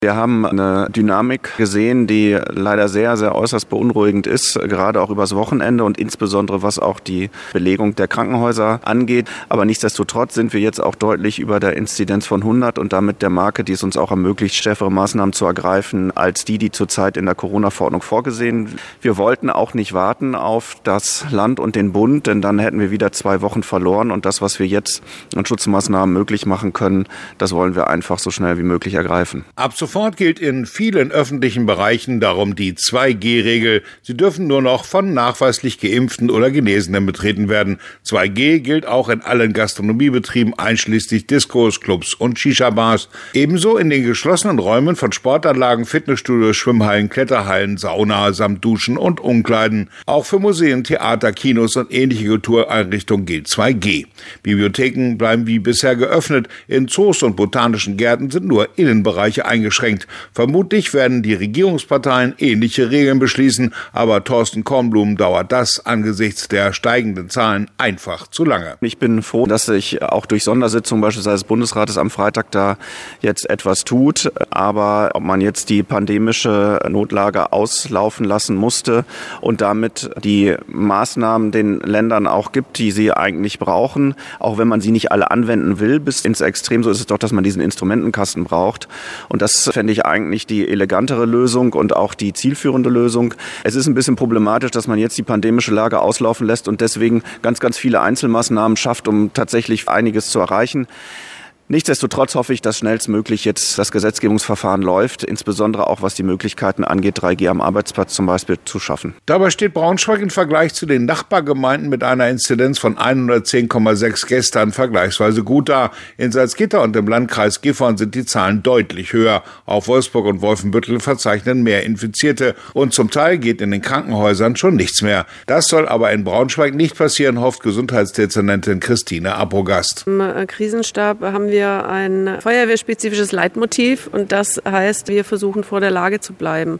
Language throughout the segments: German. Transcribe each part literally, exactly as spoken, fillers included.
Wir haben eine Dynamik gesehen, die leider sehr, sehr äußerst beunruhigend ist, gerade auch übers Wochenende und insbesondere was auch die Belegung der Krankenhäuser angeht. Aber nichtsdestotrotz sind wir jetzt auch deutlich über der Inzidenz von hundert und damit der Marke, die es uns auch ermöglicht, stärkere Maßnahmen zu ergreifen, als die, die zurzeit in der Corona-Verordnung vorgesehen. Wir wollten auch nicht warten auf das Land und den Bund, denn dann hätten wir wieder zwei Wochen verloren. Und das, was wir jetzt an Schutzmaßnahmen möglich machen können, das wollen wir einfach so schnell wie möglich ergreifen. Ab sofort gilt in vielen öffentlichen Bereichen darum die zwei G Regel. Sie dürfen nur noch von nachweislich Geimpften oder Genesenen betreten werden. zwei G gilt auch in allen Gastronomiebetrieben, einschließlich Diskos, Clubs und Shisha-Bars. Ebenso in den geschlossenen Räumen von Sportanlagen, Fitnessstudios, Schwimmhallen, Kletterhallen, Sauna samt Duschen und Umkleiden. Auch für Museen, Theater, Kinos und ähnliche Kultureinrichtungen gilt zwei G. Bibliotheken bleiben wie bisher geöffnet. In Zoos und botanischen Gärten sind nur Innenbereiche eingeschränkt. Vermutlich werden die Regierungsparteien ähnliche Regeln beschließen, aber Thorsten Kornblum dauert das angesichts der steigenden Zahlen einfach zu lange. Ich bin froh, dass sich auch durch Sondersitzungen beispielsweise des Bundesrates am Freitag da jetzt etwas tut. Aber ob man jetzt die pandemische Notlage auslaufen lassen musste und damit die Maßnahmen den Ländern auch gibt, die sie eigentlich brauchen, auch wenn man sie nicht alle anwenden will, bis ins Extrem, so ist es doch, dass man diesen Instrumentenkasten braucht. Und das fände ich eigentlich die elegantere Lösung und auch die zielführende Lösung. Es ist ein bisschen problematisch, dass man jetzt die pandemische Lage auslaufen lässt und deswegen ganz, ganz viele Einzelmaßnahmen schafft, um tatsächlich einiges zu erreichen. Nichtsdestotrotz hoffe ich, dass schnellstmöglich jetzt das Gesetzgebungsverfahren läuft, insbesondere auch was die Möglichkeiten angeht, drei G am Arbeitsplatz zum Beispiel zu schaffen. Dabei steht Braunschweig im Vergleich zu den Nachbargemeinden mit einer Inzidenz von hundertzehn Komma sechs gestern vergleichsweise gut da. In Salzgitter und im Landkreis Gifhorn sind die Zahlen deutlich höher. Auch Wolfsburg und Wolfenbüttel verzeichnen mehr Infizierte. Und zum Teil geht in den Krankenhäusern schon nichts mehr. Das soll aber in Braunschweig nicht passieren, hofft Gesundheitsdezernentin Christine Apogast. Im Krisenstab haben wir ein feuerwehrspezifisches Leitmotiv und das heißt, wir versuchen vor der Lage zu bleiben.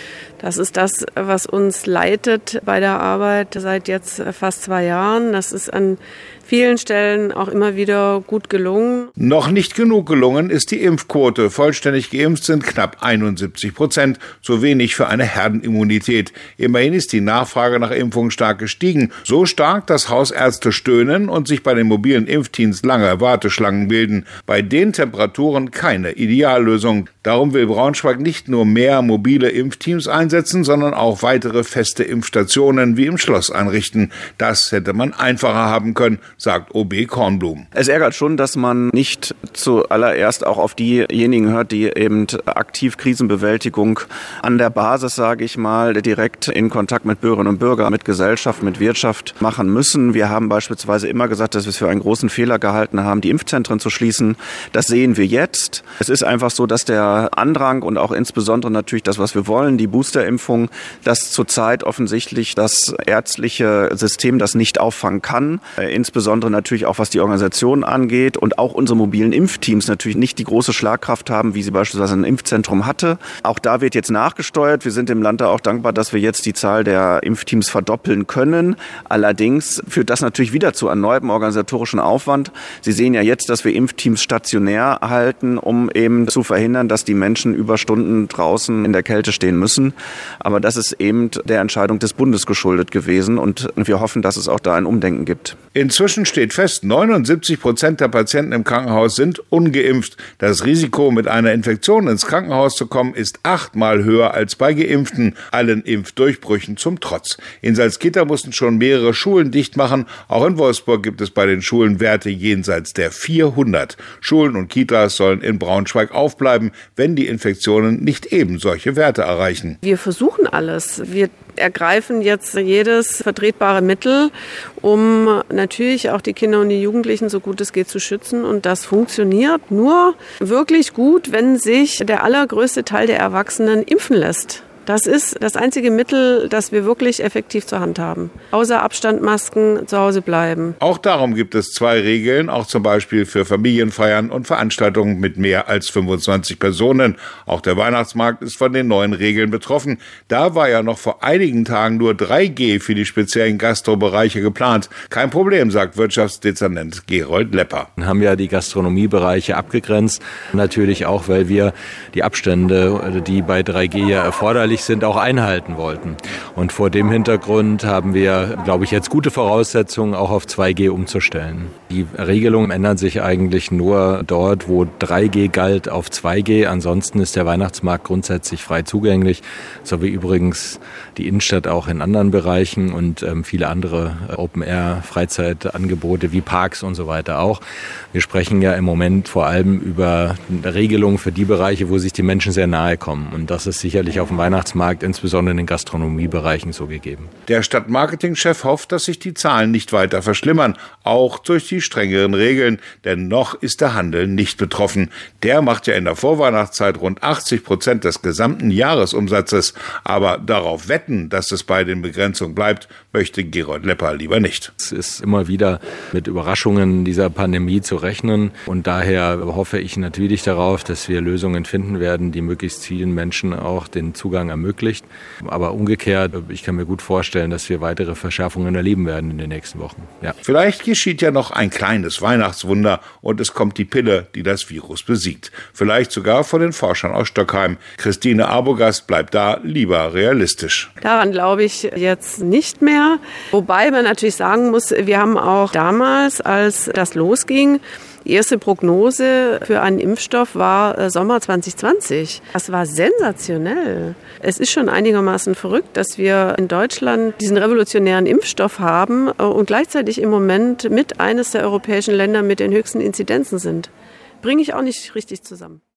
Das ist das, was uns leitet bei der Arbeit seit jetzt fast zwei Jahren. Das ist an vielen Stellen auch immer wieder gut gelungen. Noch nicht genug gelungen ist die Impfquote. Vollständig geimpft sind knapp einundsiebzig Prozent, zu wenig für eine Herdenimmunität. Immerhin ist die Nachfrage nach Impfungen stark gestiegen. So stark, dass Hausärzte stöhnen und sich bei den mobilen Impfteams lange Warteschlangen bilden. Bei den Temperaturen keine Ideallösung. Darum will Braunschweig nicht nur mehr mobile Impfteams einsetzen, sondern auch weitere feste Impfstationen wie im Schloss einrichten. Das hätte man einfacher haben können, sagt O B Kornblum. Es ärgert schon, dass man nicht zuallererst auch auf diejenigen hört, die eben aktiv Krisenbewältigung an der Basis, sage ich mal, direkt in Kontakt mit Bürgerinnen und Bürgern, mit Gesellschaft, mit Wirtschaft machen müssen. Wir haben beispielsweise immer gesagt, dass wir es für einen großen Fehler gehalten haben, die Impfzentren zu schließen. Das sehen wir jetzt. Es ist einfach so, dass der Andrang und auch insbesondere natürlich das, was wir wollen, die Boosterimpfung, dass zurzeit offensichtlich das ärztliche System das nicht auffangen kann. Insbesondere natürlich auch, was die Organisation angeht und auch unsere mobilen Impfteams natürlich nicht die große Schlagkraft haben, wie sie beispielsweise ein Impfzentrum hatte. Auch da wird jetzt nachgesteuert. Wir sind dem Land da auch dankbar, dass wir jetzt die Zahl der Impfteams verdoppeln können. Allerdings führt das natürlich wieder zu erneutem organisatorischen Aufwand. Sie sehen ja jetzt, dass wir Impfteams stationär halten, um eben zu verhindern, dass die Menschen über Stunden draußen in der Kälte stehen müssen. Aber das ist eben der Entscheidung des Bundes geschuldet gewesen und wir hoffen, dass es auch da ein Umdenken gibt. Inzwischen steht fest, neunundsiebzig Prozent der Patienten im Krankenhaus sind ungeimpft. Das Risiko, mit einer Infektion ins Krankenhaus zu kommen, ist achtmal höher als bei Geimpften, allen Impfdurchbrüchen zum Trotz. In Salzgitter mussten schon mehrere Schulen dicht machen. Auch in Wolfsburg gibt es bei den Schulen Werte jenseits der vierhundert. Schulen und Kitas sollen in Braunschweig aufbleiben, wenn die Infektionen nicht eben solche Werte erreichen. Wir versuchen alles. Wir ergreifen jetzt jedes vertretbare Mittel, um natürlich auch die Kinder und die Jugendlichen so gut es geht zu schützen. Und das funktioniert nur wirklich gut, wenn sich der allergrößte Teil der Erwachsenen impfen lässt. Das ist das einzige Mittel, das wir wirklich effektiv zur Hand haben. Außer Abstand, Masken, zu Hause bleiben. Auch darum gibt es zwei Regeln, auch zum Beispiel für Familienfeiern und Veranstaltungen mit mehr als fünfundzwanzig Personen. Auch der Weihnachtsmarkt ist von den neuen Regeln betroffen. Da war ja noch vor einigen Tagen nur drei G für die speziellen Gastrobereiche geplant. Kein Problem, sagt Wirtschaftsdezernent Gerold Lepper. Wir haben ja die Gastronomiebereiche abgegrenzt. Natürlich auch, weil wir die Abstände, die bei drei G ja erforderlich sind, auch einhalten wollten. Und vor dem Hintergrund haben wir, glaube ich, jetzt gute Voraussetzungen, auch auf zwei G umzustellen. Die Regelungen ändern sich eigentlich nur dort, wo drei G galt, auf zwei G. Ansonsten ist der Weihnachtsmarkt grundsätzlich frei zugänglich, so wie übrigens die Innenstadt auch in anderen Bereichen und ähm, viele andere Open-Air-Freizeitangebote wie Parks und so weiter auch. Wir sprechen ja im Moment vor allem über Regelungen für die Bereiche, wo sich die Menschen sehr nahe kommen. Und das ist sicherlich auf dem Weihnachtsmarkt, insbesondere in den Gastronomiebereichen, so gegeben. Der Stadtmarketingchef hofft, dass sich die Zahlen nicht weiter verschlimmern, auch durch die strengeren Regeln. Denn noch ist der Handel nicht betroffen. Der macht ja in der Vorweihnachtszeit rund achtzig Prozent des gesamten Jahresumsatzes. Aber darauf wetten, dass es bei den Begrenzungen bleibt, möchte Gerold Lepper lieber nicht. Es ist immer wieder mit Überraschungen dieser Pandemie zu rechnen. Und daher hoffe ich natürlich darauf, dass wir Lösungen finden werden, die möglichst vielen Menschen auch den Zugang ermöglicht. Aber umgekehrt, ich kann mir gut vorstellen, dass wir weitere Verschärfungen erleben werden in den nächsten Wochen. Ja. Vielleicht geschieht ja noch ein kleines Weihnachtswunder und es kommt die Pille, die das Virus besiegt. Vielleicht sogar von den Forschern aus Stockheim. Christine Arbogast bleibt da lieber realistisch. Daran glaube ich jetzt nicht mehr. Wobei man natürlich sagen muss, wir haben auch damals, als das losging, die erste Prognose für einen Impfstoff war Sommer zwanzig zwanzig. Das war sensationell. Es ist schon einigermaßen verrückt, dass wir in Deutschland diesen revolutionären Impfstoff haben und gleichzeitig im Moment mit eines der europäischen Länder mit den höchsten Inzidenzen sind. Bringe ich auch nicht richtig zusammen.